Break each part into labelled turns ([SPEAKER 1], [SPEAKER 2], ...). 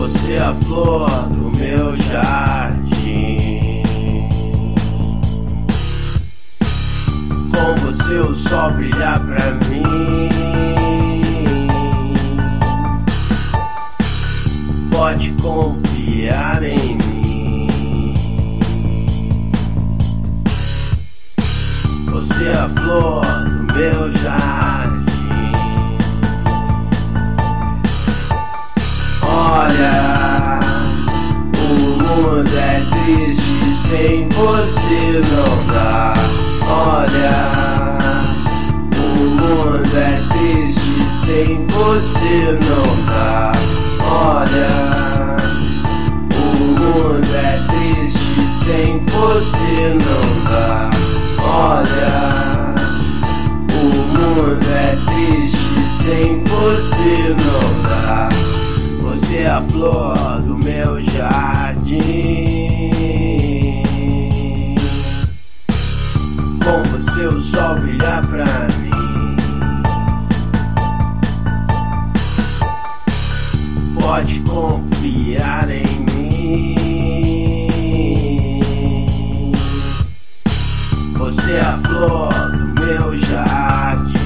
[SPEAKER 1] Você é a flor do meu jardim. Com você o sol brilha pra mim. Pode confiar em mim. Você é a flor do meu jardim. Olha, o mundo é triste, sem você não dá. Olha, o mundo é triste, sem você não dá. Olha, o mundo é triste, sem você não dá. Olha, o mundo é triste, sem você não dá. Você é a flor do meu jardim. Com você o sol brilha pra mim. Pode confiar em mim. Você é a flor do meu jardim.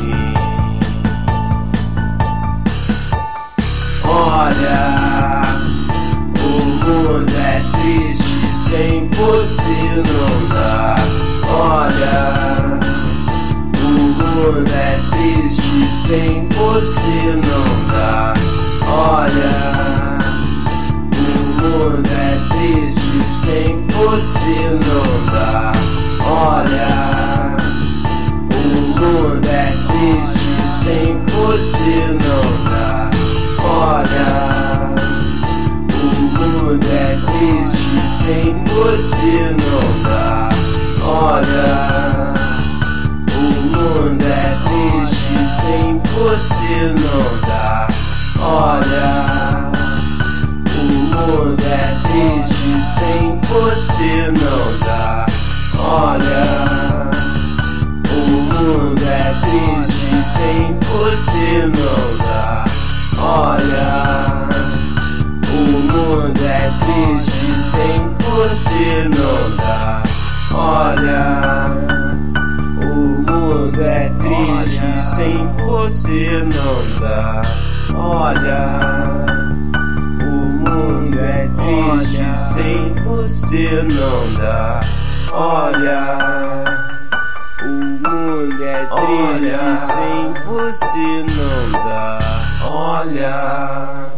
[SPEAKER 1] Olha, o mundo é triste, sem você não dá. Olha, o mundo é triste, sem você não dá. Olha, o mundo é triste, sem você não dá. Olha, o mundo é triste, sem você não dá. Olha, o mundo é triste, sem você não dá. Olha, o mundo é triste, sem você não dá. Olha, o mundo é triste, sem você não dá. Olha, o mundo é triste, sem você não dá. Olha, o mundo é triste, sem você não dá. Olha, o mundo é triste, sem você não dá. Olha, o mundo é triste, sem você não dá. Olha, o mundo é triste, sem você não dá. Olha.